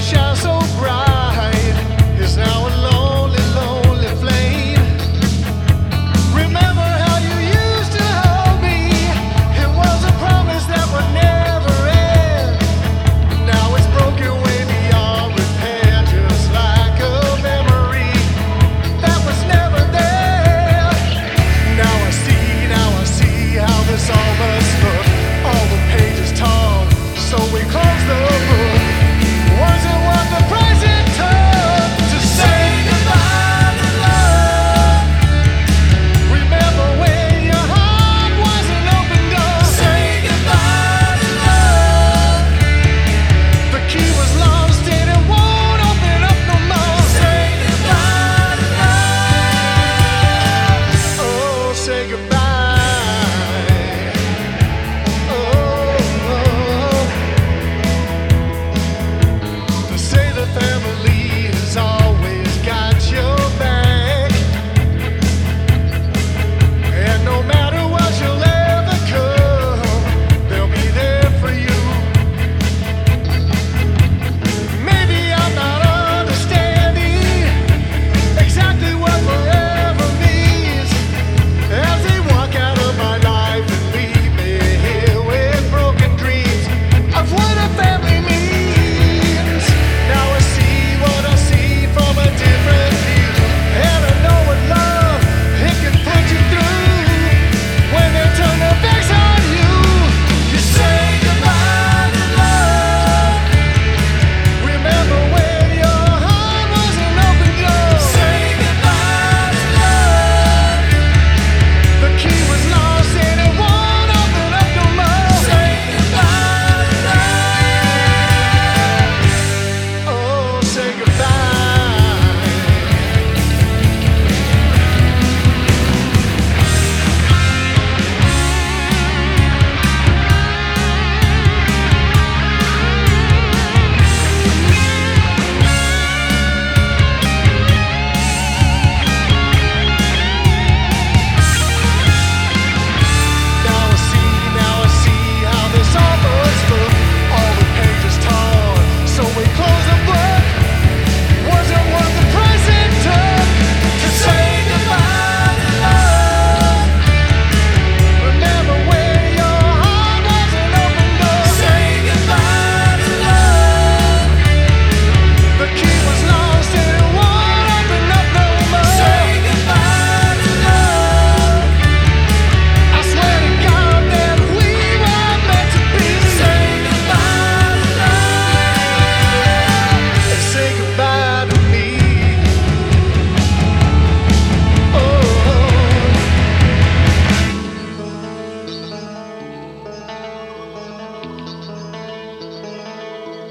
shine so bright is now a lonely, lonely flame. Remember how you used to hold me? It was a promise that would never end. Now it's broken way beyond repair, just like a memory that was never there. Now I see how this all must look. All the pages torn, so we close the book. Wasn't worth the price it took to say goodbye to love. Remember when your heart was an open door. Say goodbye to love. The key was lost and it won't open up no more. Say goodbye to love. Oh, say goodbye.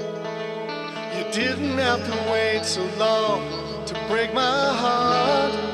You didn't have to wait so long to break my heart.